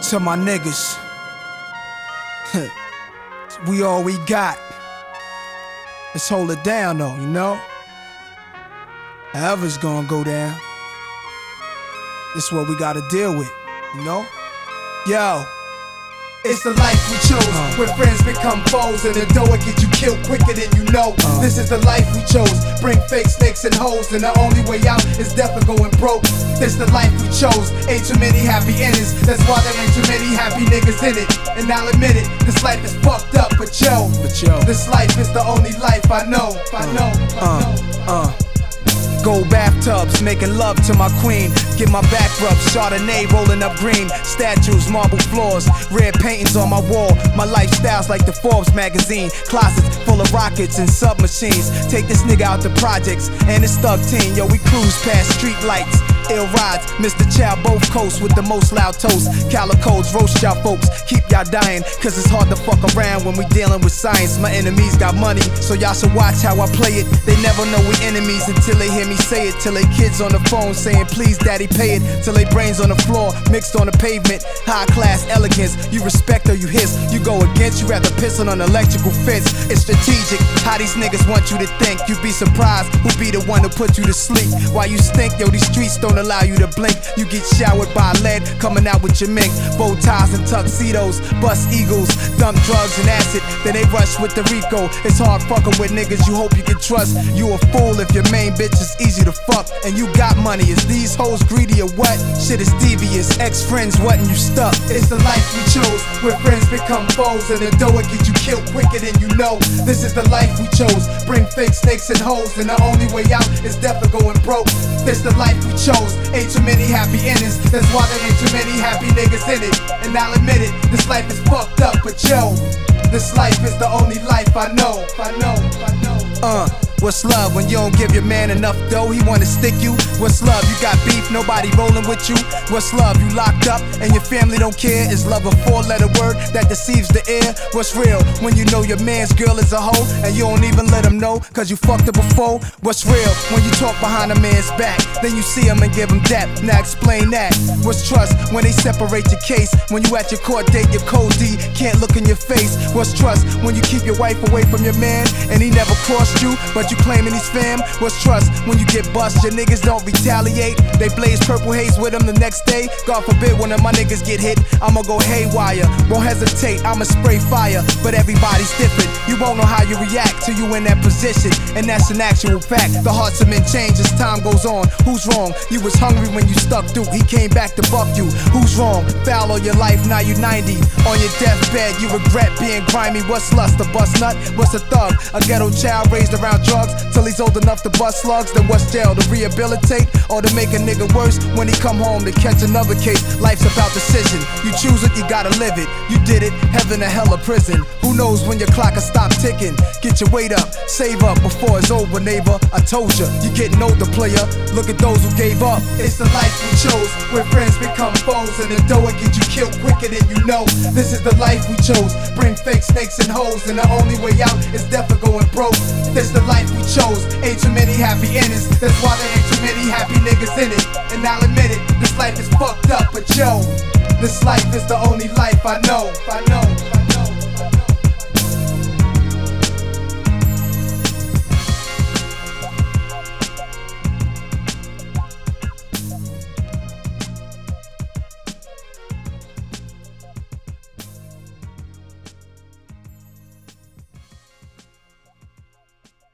To my niggas, we all we got. Let's hold it down though, you know? However it's gonna go down, this is what we gotta deal with, you know? Yo. It's the life we chose, where friends become foes, and the door will get you killed quicker than you know. This is the life we chose, bring fake snakes and hoes, and the only way out is death or going broke. This the life we chose, ain't too many happy endings, that's why there ain't too many happy niggas in it. And I'll admit it, this life is fucked up, but yo, this life is the only life I know. Gold bathtubs, making love to my queen. Get my back rubbed, Chardonnay rolling up green. Statues, marble floors, red paintings on my wall. My lifestyle's like the Forbes magazine. Closets full of rockets and submachines. Take this nigga out the projects and his thug team. Yo, we cruise past street lights, ill rides. Mr. Chow both coasts with the most loud toast. Calicos roast y'all folks, keep y'all dying, cause it's hard to fuck around when we dealing with science. My enemies got money, so y'all should watch how I play it. They never know we enemies until they hear me say it. Till they kids on the phone saying please daddy pay it. Till they brains on the floor, mixed on the pavement. High class elegance, you respect or you hiss. You go against, you rather piss on an electrical fence. It's strategic, how these niggas want you to think. You'd be surprised who be the one to put you to sleep. Why you stink, yo, these streets don't allow you to blink. You get showered by lead, coming out with your mink. Bow ties and tuxedos, bust eagles, dump drugs and acid, then they rush with the Rico. It's hard fucking with niggas you hope you can trust. You a fool if your main bitch is easy to fuck and you got money. Is these hoes greedy or what? Shit is devious, ex-friends wasn't you stuck. It's the life we chose, where friends become foes, and the door will get you killed quicker than you know. This is the life we chose, bring fake snakes and hoes, and the only way out is death or going broke. This the life we chose, ain't too many happy endings, that's why there ain't too many happy niggas in it. And I'll admit it, this life is fucked up, but yo, this life is the only life I know. What's love when you don't give your man enough dough? He wanna stick you. What's love? You got beef, nobody rolling with you. What's love? You locked up and your family don't care. Is love a four-letter word that deceives the ear? What's real when you know your man's girl is a hoe and you don't even let him know cause you fucked her before? What's real when you talk behind a man's back, then you see him and give him depth? Now explain that. What's trust when they separate your case? When you at your court date, your cold D can't look in your face. What's trust when you keep your wife away from your man and he never crossed you, but you claiming he's fam? What's trust when you get bust? Your niggas don't retaliate. They blaze purple haze with them the next day. God forbid one of my niggas get hit, I'ma go haywire. Won't hesitate, I'ma spray fire. But everybody's different, you won't know how you react till you in that position. And that's an actual fact. The hearts of men change as time goes on. Who's wrong? You was hungry when you stuck through, he came back to buck you. Who's wrong? Foul all your life, now you 90. On your deathbed, you regret being grimy. What's lust? A bust nut? What's a thug? A ghetto child raised around drugs till he's old enough to bust slugs. Then what's jail? To rehabilitate or to make a nigga worse when he come home to catch another case? Life's about decision. You choose it, you gotta live it. You did it, heaven or hell or prison. Who knows when your clock will stop ticking? Get your weight up, save up before it's over, neighbor. I told ya, you getting older, player. Look at those who gave up. It's the life we chose, where friends become foes, and the door will get you killed quicker than you know. This is the life we chose, bring fake snakes and hoes, and the only way out is death or going broke. This the life we chose, ain't too many happy endings, that's why there ain't too many happy niggas in it. And I'll admit it, this life is fucked up, but yo, this life is the only life I know.